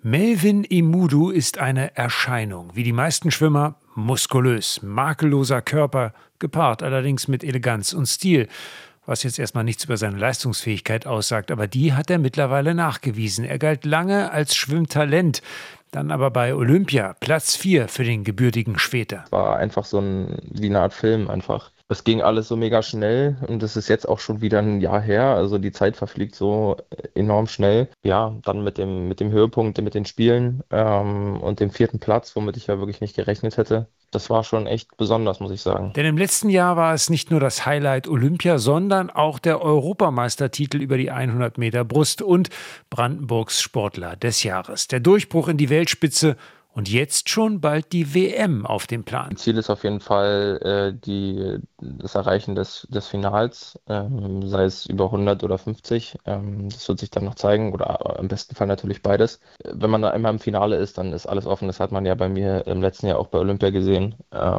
Melvin Imudu ist eine Erscheinung. Wie die meisten Schwimmer muskulös, makelloser Körper, gepaart allerdings mit Eleganz und Stil. Was jetzt erstmal nichts über seine Leistungsfähigkeit aussagt, aber die hat er mittlerweile nachgewiesen. Er galt lange als Schwimmtalent, dann aber bei Olympia Platz 4 für den gebürtigen Schwede. War einfach wie eine Art Film einfach. Es ging alles so mega schnell und das ist jetzt auch schon wieder ein Jahr her. Also die Zeit verfliegt so enorm schnell. Ja, dann mit dem Höhepunkt, mit den Spielen und dem 4. Platz, womit ich ja wirklich nicht gerechnet hätte. Das war schon echt besonders, muss ich sagen. Denn im letzten Jahr war es nicht nur das Highlight Olympia, sondern auch der Europameistertitel über die 100 Meter Brust und Brandenburgs Sportler des Jahres. Der Durchbruch in die Weltspitze und jetzt schon bald die WM auf dem Plan. Ziel ist auf jeden Fall das Erreichen des Finals, sei es über 100 oder 50. Das wird sich dann noch zeigen oder im besten Fall natürlich beides. Wenn man da einmal im Finale ist, dann ist alles offen. Das hat man ja bei mir im letzten Jahr auch bei Olympia gesehen.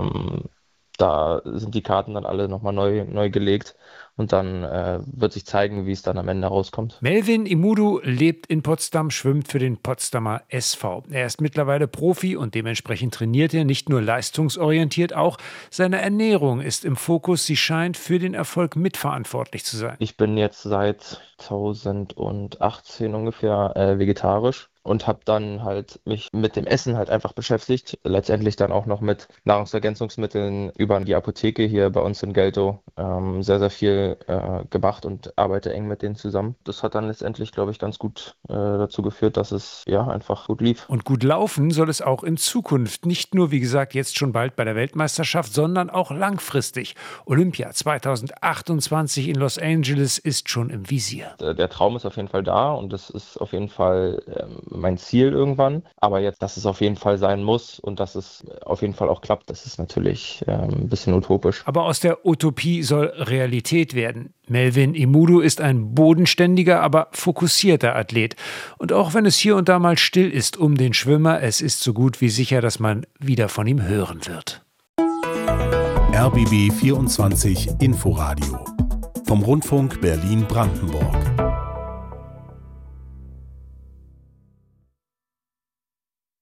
Da sind die Karten dann alle nochmal neu gelegt und dann wird sich zeigen, wie es dann am Ende rauskommt. Melvin Imudu lebt in Potsdam, schwimmt für den Potsdamer SV. Er ist mittlerweile Profi und dementsprechend trainiert er nicht nur leistungsorientiert, auch seine Ernährung ist im Fokus. Sie scheint für den Erfolg mitverantwortlich zu sein. Ich bin jetzt seit 2018 ungefähr vegetarisch. Und habe dann halt mich mit dem Essen halt einfach beschäftigt. Letztendlich dann auch noch mit Nahrungsergänzungsmitteln über die Apotheke hier bei uns in Geltow sehr, sehr viel gemacht und arbeite eng mit denen zusammen. Das hat dann letztendlich, glaube ich, ganz gut dazu geführt, dass es ja einfach gut lief. Und gut laufen soll es auch in Zukunft. Nicht nur, wie gesagt, jetzt schon bald bei der Weltmeisterschaft, sondern auch langfristig. Olympia 2028 in Los Angeles ist schon im Visier. Der Traum ist auf jeden Fall da und das ist auf jeden Fall mein Ziel irgendwann. Aber jetzt, dass es auf jeden Fall sein muss und dass es auf jeden Fall auch klappt, das ist natürlich ein bisschen utopisch. Aber aus der Utopie soll Realität werden. Melvin Imudu ist ein bodenständiger, aber fokussierter Athlet. Und auch wenn es hier und da mal still ist um den Schwimmer, es ist so gut wie sicher, dass man wieder von ihm hören wird. RBB 24 Inforadio vom Rundfunk Berlin-Brandenburg.